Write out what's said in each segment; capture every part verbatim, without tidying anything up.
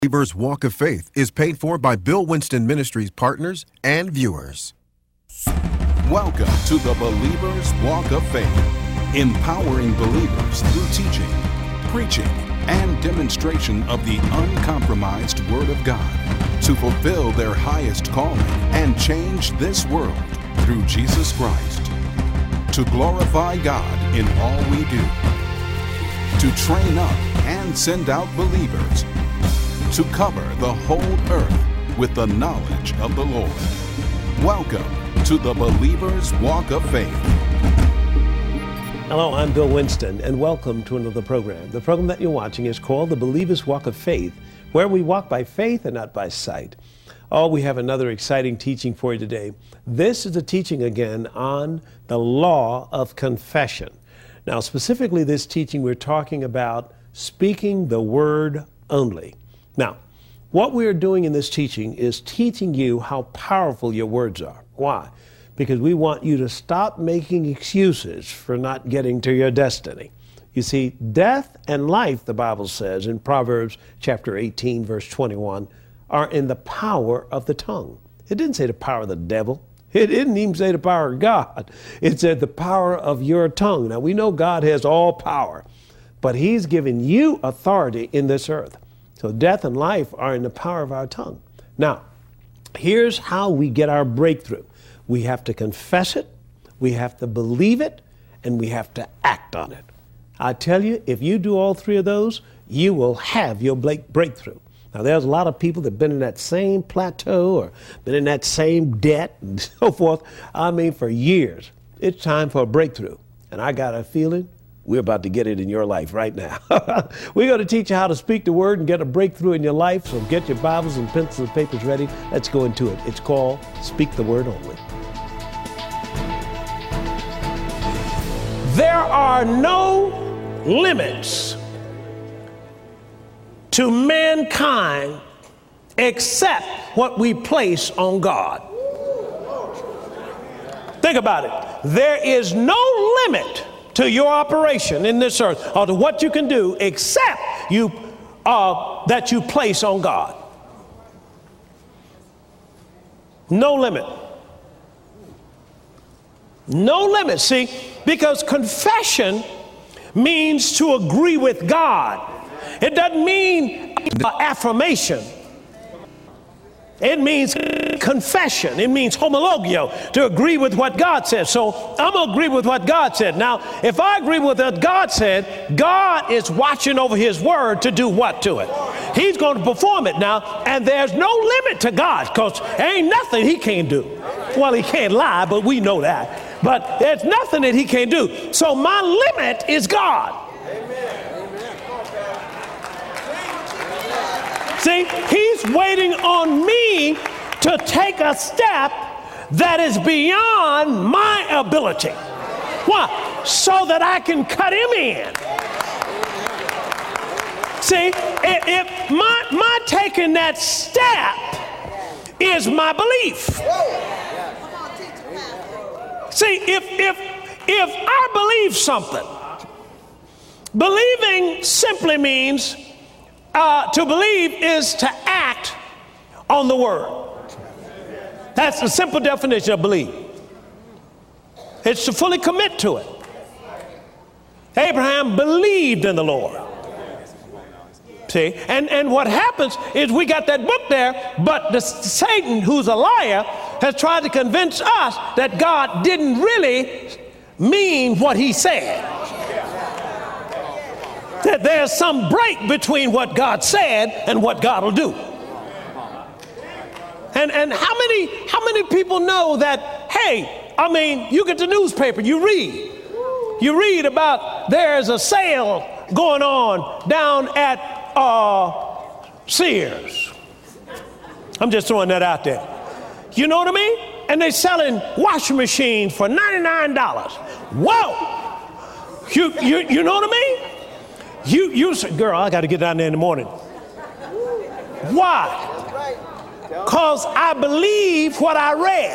Believer's Walk of Faith is paid for by Bill Winston Ministries partners and viewers. Welcome to the Believer's Walk of Faith, empowering believers through teaching, preaching, and demonstration of the uncompromised Word of God to fulfill their highest calling and change this world through Jesus Christ. To glorify God in all we do. To train up and send out believers. To cover the whole earth with the knowledge of the Lord. Welcome to the Believer's Walk of Faith. Hello, I'm Bill Winston, and welcome to another program. The program that you're watching is called The Believer's Walk of Faith, where we walk by faith and not by sight. Oh, we have another exciting teaching for you today. This is a teaching again on the law of confession. Now, specifically this teaching, we're talking about speaking the word only. Now, what we're doing in this teaching is teaching you how powerful your words are. Why? Because we want you to stop making excuses for not getting to your destiny. You see, death and life, the Bible says in Proverbs chapter eighteen, verse twenty-one, are in the power of the tongue. It didn't say the power of the devil. It didn't even say the power of God. It said the power of your tongue. Now, we know God has all power, but He's given you authority in this earth. So death and life are in the power of our tongue. Now, here's how we get our breakthrough. We have to confess it, we have to believe it, and we have to act on it. I tell you, if you do all three of those, you will have your breakthrough. Now, there's a lot of people that have been in that same plateau or been in that same debt and so forth. I mean, for years. It's time for a breakthrough. And I got a feeling we're about to get it in your life right now. We're going to teach you how to speak the word and get a breakthrough in your life. So get your Bibles and pencils and papers ready. Let's go into it. It's called Speak the Word Only. There are no limits to mankind except what we place on God. Think about it. There is no limit to your operation in this earth or to what you can do except you uh, that you place on God. No limit. No limit. See, because confession means to agree with God. It doesn't mean uh, affirmation. It means confession. It means homologio, to agree with what God said. So I'm going to agree with what God said. Now, if I agree with what God said, God is watching over His word to do what to it? He's going to perform it now, and there's no limit to God because there ain't nothing He can't do. Well, He can't lie, but we know that. But there's nothing that He can't do. So my limit is God. See, He's waiting on me to take a step that is beyond my ability. Why? So that I can cut Him in. See, if, if my, my taking that step is my belief. See, if, if, if I believe something, believing simply means Uh, to believe is to act on the word. That's the simple definition of believe. It's to fully commit to it. Abraham believed in the Lord. See, and, and what happens is we got that book there, but the Satan, who's a liar, has tried to convince us that God didn't really mean what He said. That there's some break between what God said and what God will do. And and how many how many people know that, hey, I mean, you get the newspaper, you read. You read about there's a sale going on down at uh, Sears. I'm just throwing that out there. You know what I mean? And they're selling washing machines for ninety-nine dollars. Whoa! You, you, you know what I mean? You, you say, girl, I got to get down there in the morning. Why? Because I believe what I read.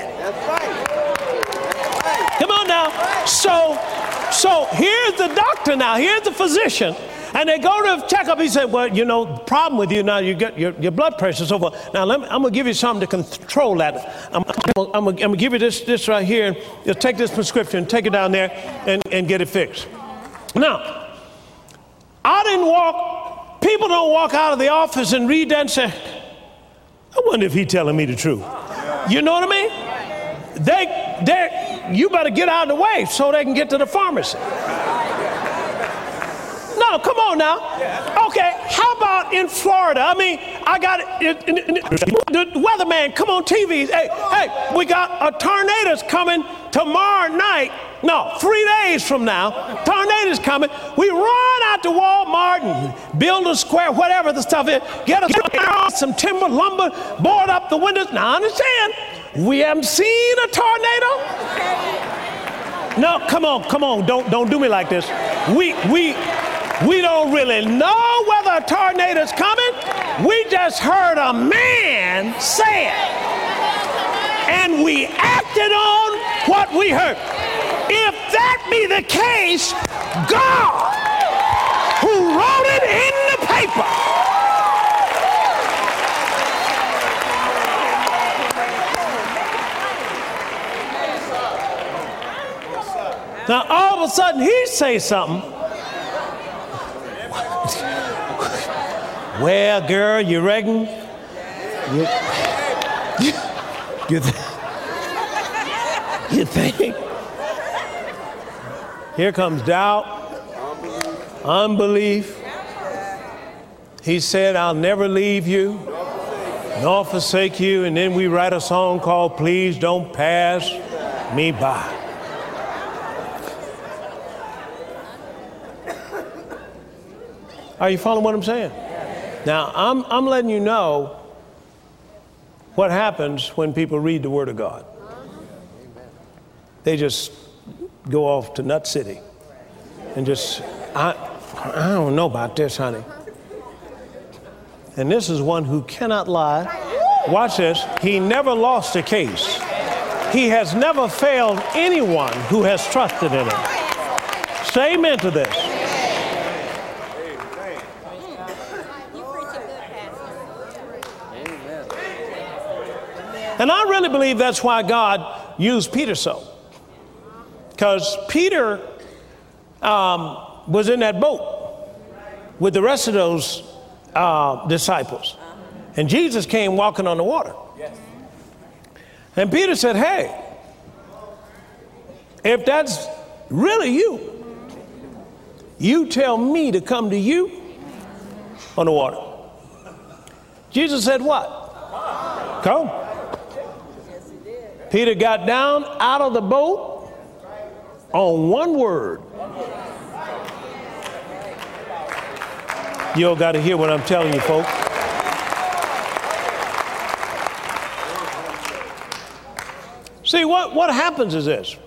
Come on now. So, so here's the doctor now. Here's the physician. And they go to check up. He said, well, you know, the problem with you now, you get your, your blood pressure and so forth. Now, let me, I'm going to give you something to control that. I'm, I'm, I'm going to give you this, this right here. Just take this prescription, take it down there, and, and get it fixed. Now, I didn't walk, people don't walk out of the office and read that and say, I wonder if he's telling me the truth. You know what I mean? They, they, you better get out of the way so they can get to the pharmacy. No, come on now. Okay, how about in Florida? I mean, I got it, it, it, it, the weatherman come on T V. Hey, hey, we got a tornado's coming tomorrow night. No, three days from now, tornado's coming. We run out to Walmart and build a square, whatever the stuff is, get us some timber, lumber, board up the windows. Now, I understand, we haven't seen a tornado. No, come on, come on, don't don't do me like this. We we we don't really know whether a tornado's coming. We just heard a man say it, and we acted on what we heard. If that be the case, God, who wrote it in the paper, now all of a sudden he say something. Well, girl, you reckon? You, you, you, th- you think? Here comes doubt, unbelief. He said, I'll never leave you, nor forsake you. And then we write a song called Please Don't Pass Me By. Are you following what I'm saying? Now, I'm, I'm letting you know what happens when people read the Word of God. They just go off to Nut City and just, I, I don't know about this, honey. And this is one who cannot lie. Watch this. He never lost a case. He has never failed anyone who has trusted in him. Say amen to this. And I really believe that's why God used Peter so. Because Peter um, was in that boat with the rest of those uh, disciples. And Jesus came walking on the water. And Peter said, hey, if that's really you, you tell me to come to you on the water. Jesus said what? Come. Peter got down out of the boat on one word. You all got to hear what I'm telling you, folks. See, what, what happens is this,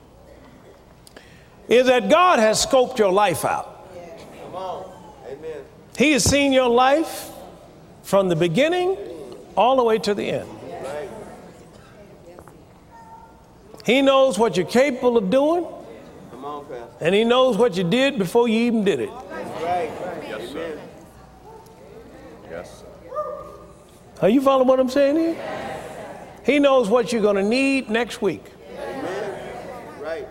is that God has scoped your life out. Amen. He has seen your life from the beginning all the way to the end. He knows what you're capable of doing, and he knows what you did before you even did it. Yes, sir. Yes, sir. Are you following what I'm saying here? He knows what you're going to need next week. Right.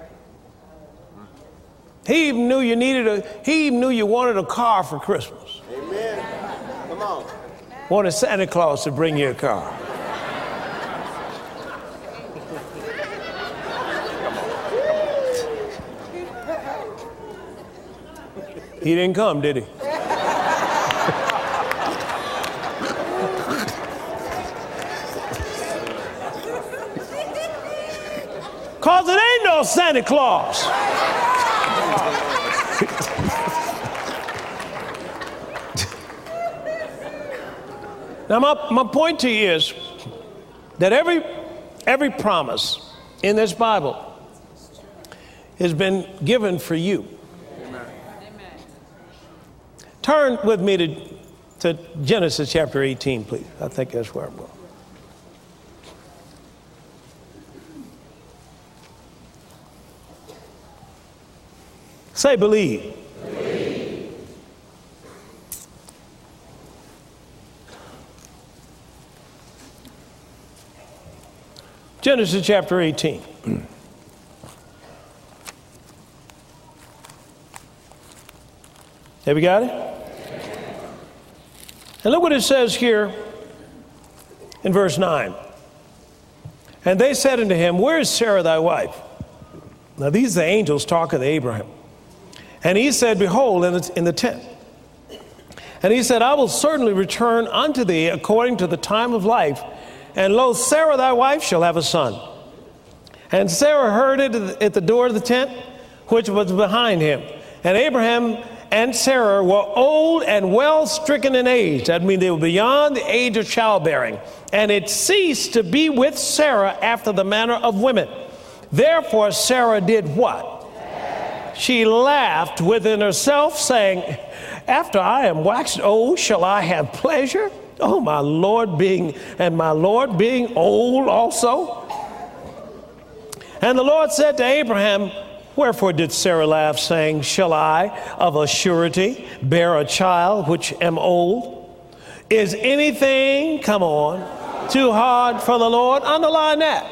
He even knew you needed a, he even knew you wanted a car for Christmas. Amen. Come on. Wanted Santa Claus to bring you a car. He didn't come, did he? Cause it ain't no Santa Claus. Now my, my point to you is that every every promise in this Bible has been given for you. Turn with me to, to Genesis chapter eighteen, please. I think that's where I'm going. Say believe. Believe. Genesis chapter eighteen. Have you got it? And look what it says here in verse nine. And they said unto him, where is Sarah thy wife? Now these are the angels talking to Abraham. And he said, behold, in the, in the tent. And he said, I will certainly return unto thee according to the time of life. And lo, Sarah thy wife shall have a son. And Sarah heard it at the door of the tent, which was behind him. And Abraham and Sarah were old and well stricken in age. That means they were beyond the age of childbearing. And it ceased to be with Sarah after the manner of women. Therefore Sarah did what? She laughed within herself, saying, after I am waxed old, shall I have pleasure? Oh, my Lord being, and my Lord being old also. And the Lord said to Abraham, wherefore did Sarah laugh, saying, shall I of a surety bear a child which am old? Is anything, come on, too hard for the Lord? Underline that.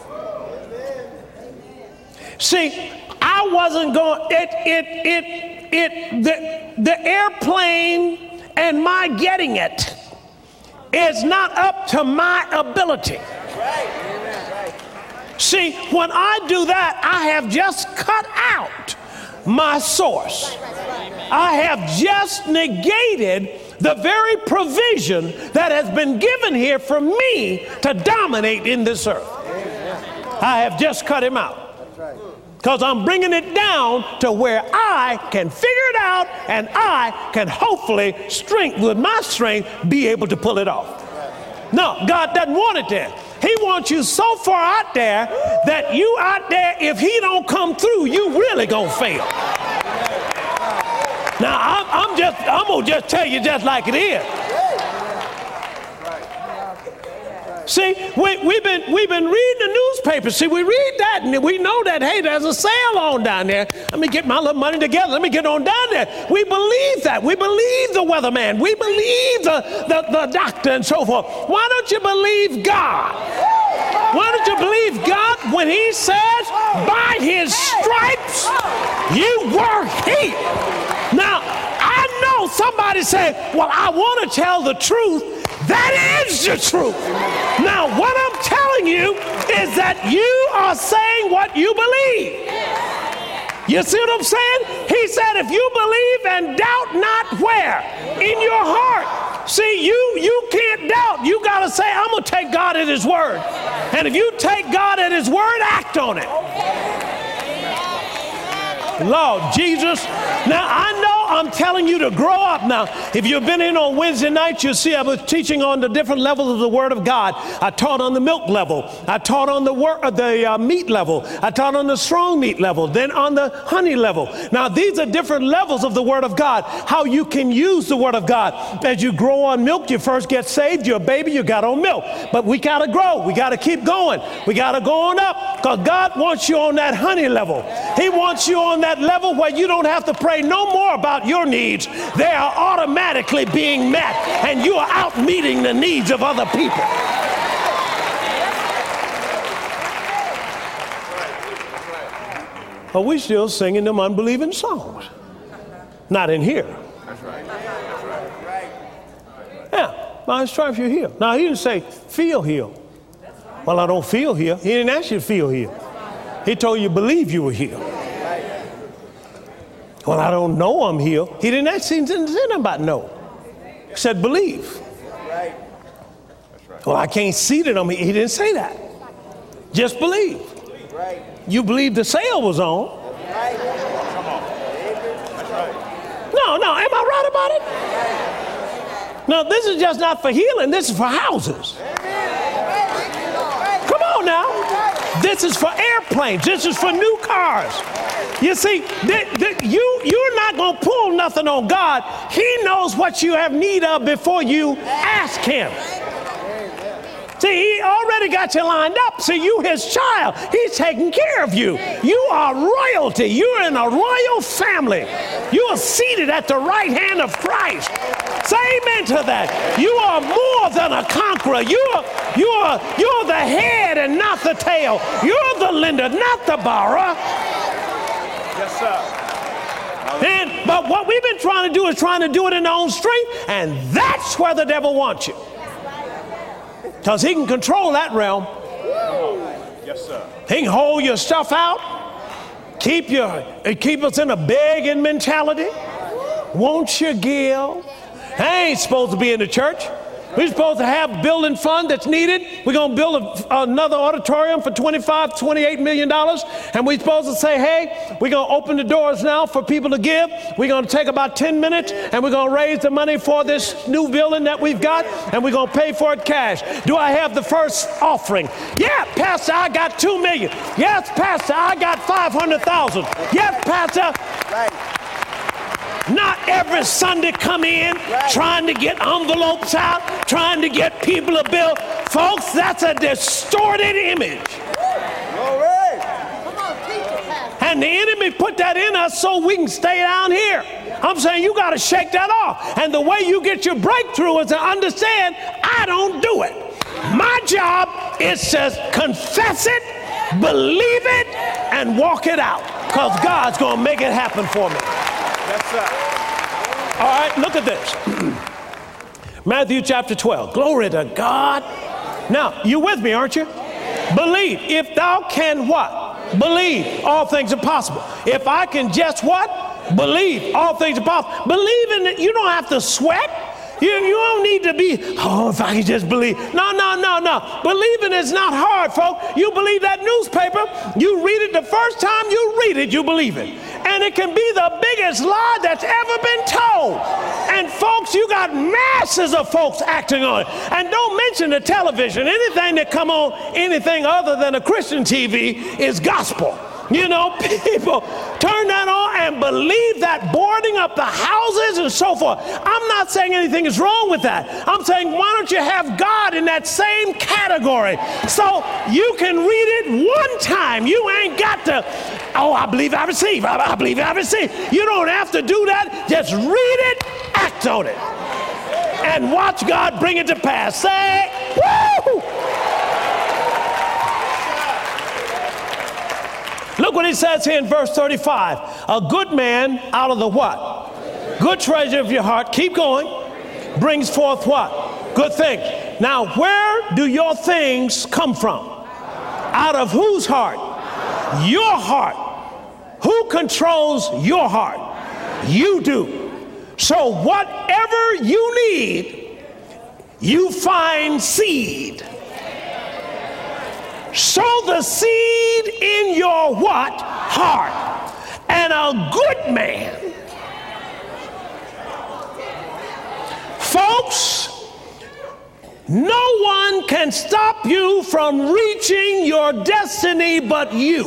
See, I wasn't going, it, it, it, it, the, the airplane and my getting it is not up to my ability. See, when I do that, I have just cut out my source. I have just negated the very provision that has been given here for me to dominate in this earth. I have just cut him out. Because I'm bringing it down to where I can figure it out and I can hopefully, strength with my strength, be able to pull it off. No, God doesn't want it there. He wants you so far out there that you out there, if he don't come through, you really gonna fail. Now, I'm, I'm just, I'm gonna just tell you just like it is. See, we, we've been we've been reading the newspaper. See, we read that and we know that, hey, there's a sale on down there. Let me get my little money together. Let me get on down there. We believe that. We believe the weatherman. We believe the, the, the doctor and so forth. Why don't you believe God? Why don't you believe God when he says, by his stripes you were healed? Now, I know somebody said, well, I want to tell the truth. That is the truth. Now, what I'm telling you is that you are saying what you believe. You see what I'm saying? He said, if you believe and doubt not where? In your heart. See, you, you can't doubt. You got to say, I'm going to take God at his word. And if you take God at his word, act on it. Lord Jesus. Now, I know I'm telling you to grow up now. If you've been in on Wednesday nights, you'll see I was teaching on the different levels of the Word of God. I taught on the milk level. I taught on the, wor- the uh, meat level. I taught on the strong meat level, then on the honey level. Now, these are different levels of the Word of God, how you can use the Word of God. As you grow on milk, you first get saved. You're a baby, you got on milk. But we got to grow. We got to keep going. We got to go on up because God wants you on that honey level. He wants you on that level where you don't have to pray no more about your needs. They are automatically being met, and you are out meeting the needs of other people. But we still singing them unbelieving songs. Not in here. That's right. That's right. Yeah, by his stripes you're healed. Now, he didn't say, feel healed. Well, I don't feel healed. He didn't ask you to feel healed. He told you believe you were healed. Well, I don't know I'm healed. He didn't ask, he didn't say nothing about no. He said believe. Well, I can't see that I'm healed. He didn't say that. Just believe. You believe the sale was on. No, no, am I right about it? No, this is just not for healing. This is for houses. Come on now. This is for airplanes. This is for new cars. You see, th- th- you, you're not going to pull nothing on God. He knows what you have need of before you ask him. See, he already got you lined up. See, you his child. He's taking care of you. You are royalty. You're in a royal family. You are seated at the right hand of Christ. Say amen to that. You are more than a conqueror. You are, you are, you're the head and not the tail. You're the lender, not the borrower. Yes, sir. And, but what we've been trying to do is trying to do it in our own strength, and that's where the devil wants you. Because he can control that realm. Yes, sir. He can hold your stuff out, keep your, keep us in a begging mentality. Won't you give? I ain't supposed to be in the church. We're supposed to have building fund that's needed. We're going to build a, another auditorium for twenty-five, twenty-eight million dollars. And we're supposed to say, hey, we're going to open the doors now for people to give. We're going to take about ten minutes and we're going to raise the money for this new building that we've got. And we're going to pay for it cash. Do I have the first offering? Yeah, Pastor, I got two million. Yes, Pastor, I got five hundred thousand. Yes, Pastor. Right. Not every Sunday come in Right. trying to get envelopes out, trying to get people a bill. Folks, that's a distorted image. Glory. And the enemy put that in us so we can stay down here. I'm saying you got to shake that off. And the way you get your breakthrough is to understand, I don't do it. My job is to confess it, believe it, and walk it out. Because God's going to make it happen for me. Yes, sir. All right, look at this. Matthew chapter twelve. Glory to God. Now, you with me, aren't you? Believe. If thou can what? Believe. All things are possible. If I can just what? Believe. All things are possible. Believe in it. You don't have to sweat. You, you don't need to be, oh, if I can just believe. No, no, no, no. Believing is not hard, folks. You believe that newspaper. You read it the first time you read it, you believe it. And it can be the biggest lie that's ever been told. And folks, you got masses of folks acting on it. And don't mention the television. Anything that come on anything other than a Christian T V is gospel. You know, people turn that on and believe that, boarding up the houses and so forth. I'm not saying anything is wrong with that. I'm saying, why don't you have God in that same category? So you can read it one time. You ain't got to, oh, I believe I receive. I, I believe I receive. You don't have to do that. Just read it, act on it, and watch God bring it to pass. Say, woo! Look what he says here in verse thirty-five. A good man out of the what? Good treasure of your heart. Keep going. Brings forth what? Good things. Now, where do your things come from? Out of whose heart? Your heart. Who controls your heart? You do. So whatever you need, you find seed. Sow the seed in your what? Heart. And a good man. Folks, no one can stop you from reaching your destiny but you.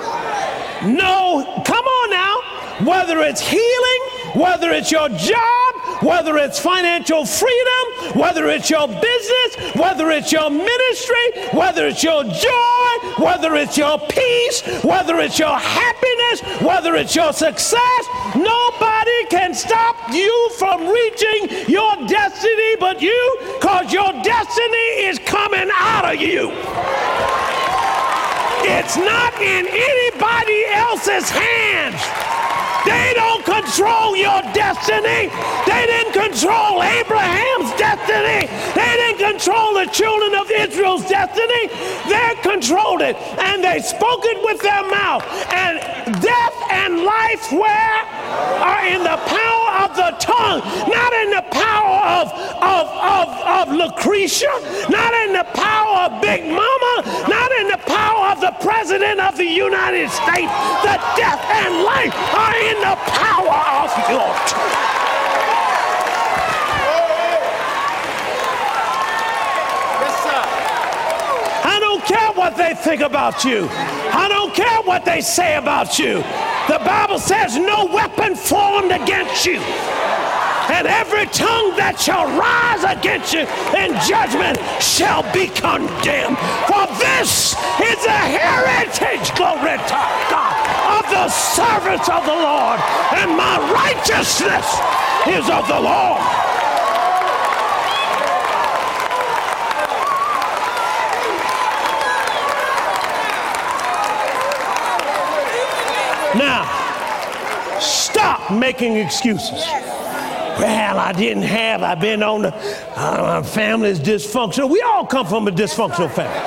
No, come on now. Whether it's healing, whether it's your job, whether it's financial freedom, whether it's your business, whether it's your ministry, whether it's your joy, whether it's your peace, whether it's your happiness, whether it's your success, nobody can stop you from reaching your destiny but you, because your destiny is coming out of you. It's not in anybody else's hands. They don't control your destiny. They didn't control Abraham's destiny. They didn't control the children of Israel's destiny. They controlled it, and they spoke it with their mouth. And death and life where? Are in the power of the tongue, not in the power of, of, of, of Lucretia, not in the power of Big Mama, not in the power of the President of the United States. The death and life are in the power of your tongue. Yes, sir. I don't care what they think about you. I don't care what they say about you. The Bible says no weapon formed against you, and every tongue that shall rise against you in judgment shall be condemned. For this is the heritage, glory to God, of the servants of the Lord, and my righteousness is of the Lord. Now, stop making excuses. Well, I didn't have, I've been on the, uh, my family's dysfunctional. We all come from a dysfunctional family.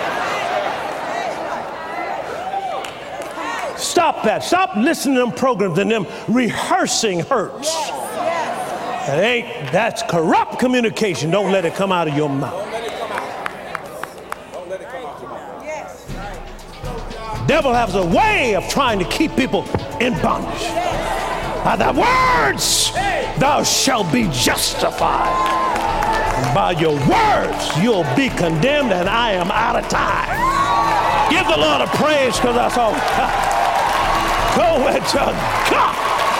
Stop that. Stop listening to them programs and them rehearsing hurts. That ain't, that's corrupt communication. Don't let it come out of your mouth. Devil has a way of trying to keep people in bondage. By the words, thou shalt be justified. And by your words, you'll be condemned, and I am out of time. Give the Lord a praise, because that's all. Go and to God.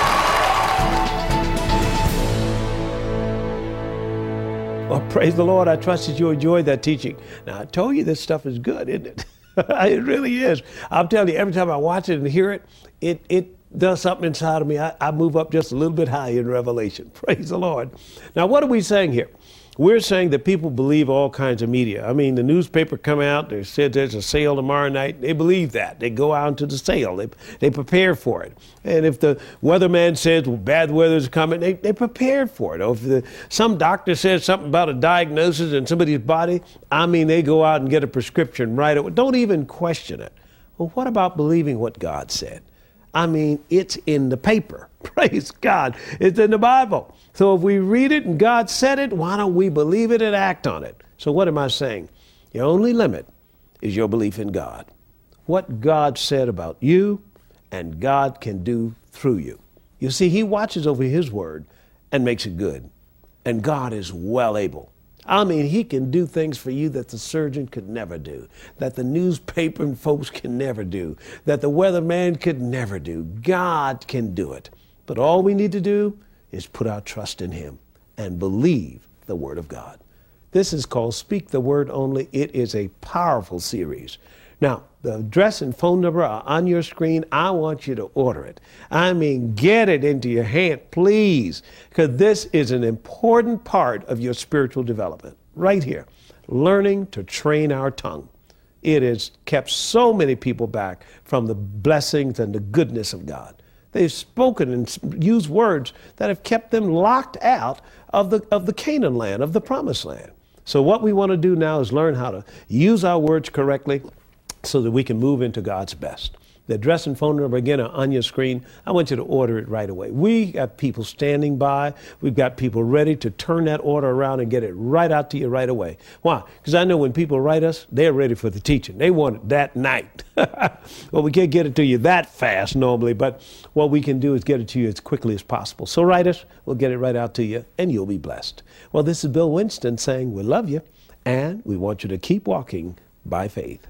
Well, praise the Lord. I trust that you enjoyed that teaching. Now, I told you this stuff is good, isn't it? It really is. I'm telling you, every time I watch it and hear it, it it does something inside of me. I, I move up just a little bit higher in Revelation. Praise the Lord. Now, what are we saying here? We're saying that people believe all kinds of media. I mean, the newspaper come out, they said there's a sale tomorrow night. They believe that. They go out to the sale. They, they prepare for it. And if the weatherman says, well, bad weather's coming, they, they prepared for it. Or if the, some doctor says something about a diagnosis in somebody's body, I mean, they go out and get a prescription right away. Don't even question it. Well, what about believing what God said? I mean, it's in the paper. Praise God. It's in the Bible. So if we read it and God said it, why don't we believe it and act on it? So what am I saying? Your only limit is your belief in God. What God said about you and God can do through you. You see, he watches over his word and makes it good. And God is well able. I mean, he can do things for you that the surgeon could never do, that the newspaper folks can never do, that the weatherman could never do. God can do it. But all we need to do is put our trust in him and believe the word of God. This is called Speak the Word Only. It is a powerful series. Now, the address and phone number are on your screen. I want you to order it. I mean, get it into your hand, please, because this is an important part of your spiritual development. Right here, learning to train our tongue. It has kept so many people back from the blessings and the goodness of God. They've spoken and used words that have kept them locked out of the, of the Canaan land, of the promised land. So what we want to do now is learn how to use our words correctly so that we can move into God's best. The address and phone number, again, are on your screen. I want you to order it right away. We have people standing by. We've got people ready to turn that order around and get it right out to you right away. Why? Because I know when people write us, they're ready for the teaching. They want it that night. Well, we can't get it to you that fast normally, but what we can do is get it to you as quickly as possible. So write us. We'll get it right out to you, and you'll be blessed. Well, this is Bill Winston saying we love you, and we want you to keep walking by faith.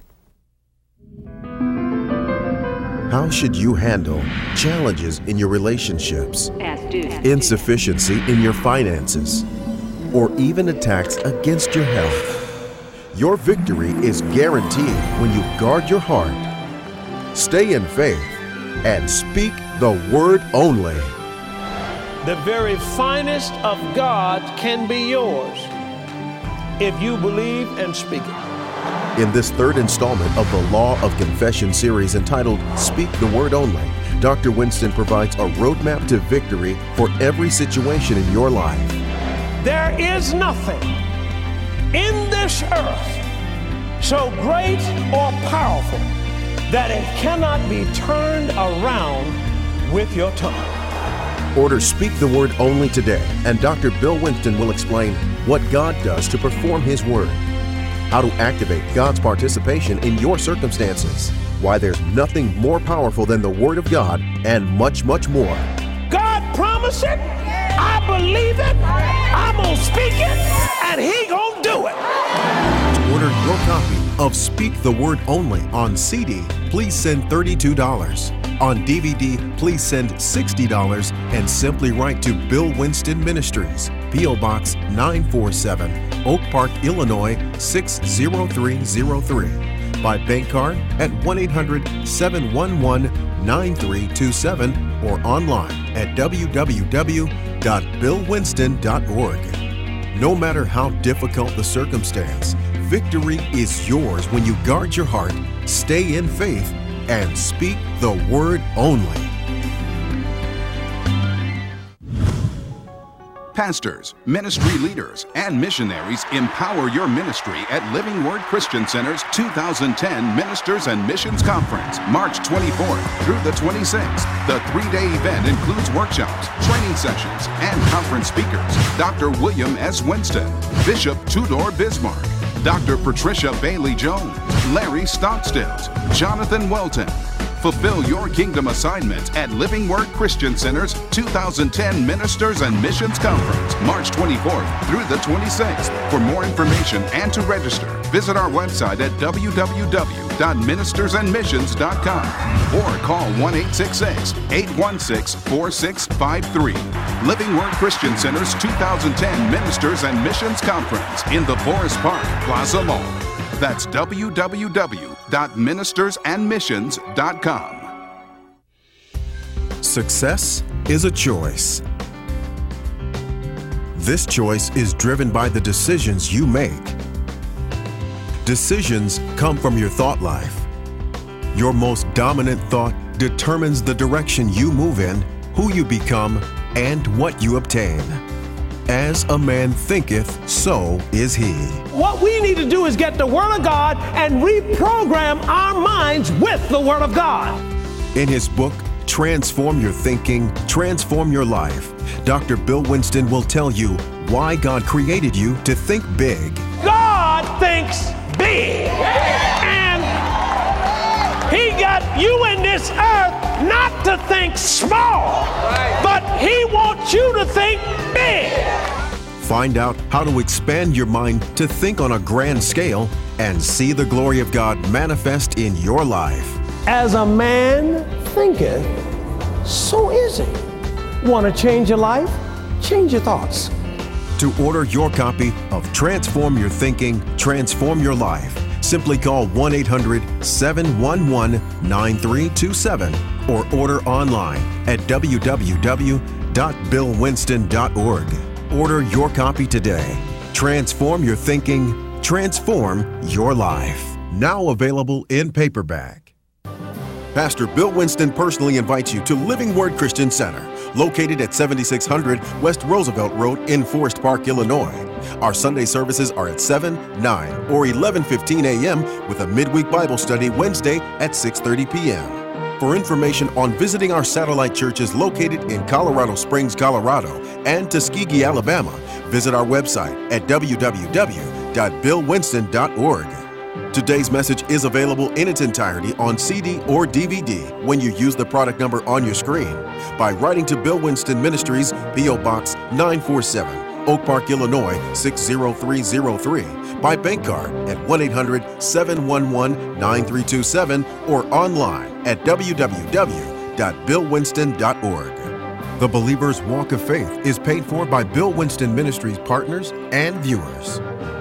How should you handle challenges in your relationships, insufficiency in your finances, or even attacks against your health? Your victory is guaranteed when you guard your heart, stay in faith, and speak the word only. The very finest of God can be yours if you believe and speak it. In this third installment of the Law of Confession series entitled Speak the Word Only, Doctor Winston provides a roadmap to victory for every situation in your life. There is nothing in this earth so great or powerful that it cannot be turned around with your tongue. Order Speak the Word Only today, and Doctor Bill Winston will explain what God does to perform His Word, how to activate God's participation in your circumstances, why there's nothing more powerful than the Word of God, and much, much more. God promised it. I believe it. I'm going to speak it, and He going to do it. To order your copy of Speak the Word Only on C D, please send thirty-two dollars. On D V D, please send sixty dollars and simply write to Bill Winston Ministries, P O Box nine forty-seven, Oak Park, Illinois six zero three zero three. By bank card at one eight hundred seven one one nine three two seven or online at w w w dot bill winston dot org. No matter how difficult the circumstance, victory is yours when you guard your heart, stay in faith, and speak the word only. Pastors, ministry leaders, and missionaries empower your ministry at Living Word Christian Center's two thousand ten Ministers and Missions Conference, March twenty-fourth through the twenty-sixth. The three-day event includes workshops, training sessions, and conference speakers. Doctor William S. Winston, Bishop Tudor Bismarck, Doctor Patricia Bailey Jones, Larry Stockstill, Jonathan Welton. Fulfill your kingdom assignment at Living Word Christian Center's two thousand ten Ministers and Missions Conference, March twenty-fourth through the twenty-sixth. For more information and to register, visit our website at w w w dot ministers and missions dot com or call one eight six six, eight one six, four six five three. Living Word Christian Center's two thousand ten Ministers and Missions Conference in the Forest Park Plaza Mall. That's w w w dot ministers and missions dot com. Success is a choice. This choice is driven by the decisions you make. Decisions come from your thought life. Your most dominant thought determines the direction you move in, who you become, and what you obtain. As a man thinketh, so is he. What we need to do is get the Word of God and reprogram our minds with the Word of God. In his book, Transform Your Thinking, Transform Your Life, Doctor Bill Winston will tell you why God created you to think big. God thinks big. And he got you in this earth not to think small, but he wants you to think big. Find out how to expand your mind to think on a grand scale and see the glory of God manifest in your life. As a man thinketh, so is he. Want to change your life? Change your thoughts. To order your copy of Transform Your Thinking, Transform Your Life, simply call one eight hundred, seven one one, nine three two seven or order online at w w w dot bill winston dot org. Order your copy today. Transform Your Thinking, Transform Your Life. Now available in paperback. Pastor Bill Winston personally invites you to Living Word Christian Center, located at seventy-six hundred West Roosevelt Road in Forest Park, Illinois. Our Sunday services are at seven, nine, or eleven fifteen a.m. with a midweek Bible study Wednesday at six thirty p.m. For information on visiting our satellite churches located in Colorado Springs, Colorado, and Tuskegee, Alabama, visit our website at w w w dot bill winston dot org. Today's message is available in its entirety on C D or D V D when you use the product number on your screen by writing to Bill Winston Ministries, P O Box nine forty-seven, Oak Park, Illinois six zero three zero three, by bank card at one eight hundred, seven one one, nine three two seven or online at w w w dot bill winston dot org. The Believer's Walk of Faith is paid for by Bill Winston Ministries partners and viewers.